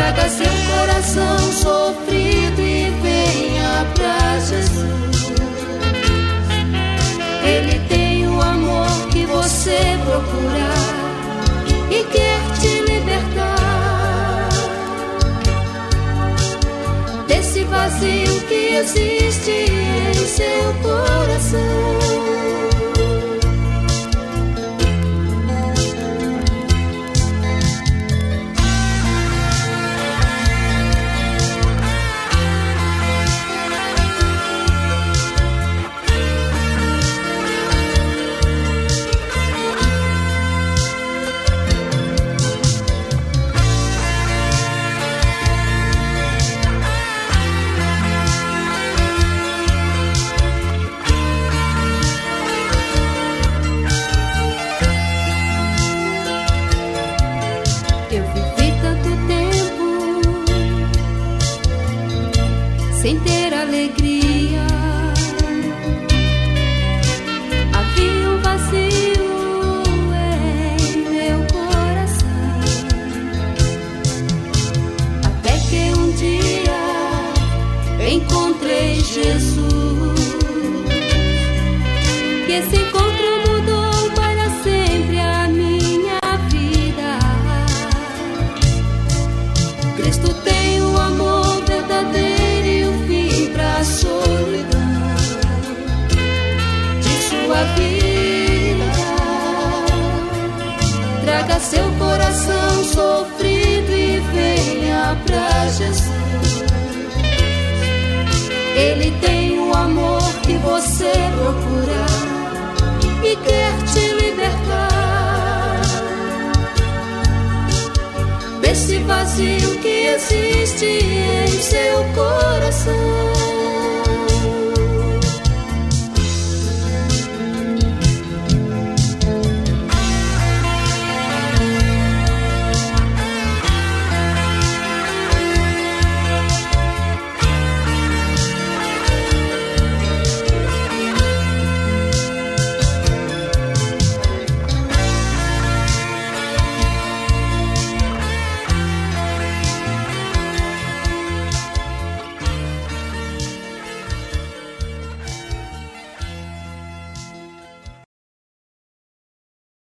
Traga seu coração sofrido e venha pra Jesus. Ele tem o amor que você procurar e quer te libertar desse vazio que existe em seu coração. Sem ter alegria, havia um vazio em meu coração. Até que um dia encontrei Jesus, que esse encontro mudou para sempre a minha vida. Cristo tem o amor verdadeiro, solidão de sua vida. Traga seu coração sofrido e venha pra Jesus. Ele tem o amor que você procura e quer te libertar desse vazio que existe em seu coração.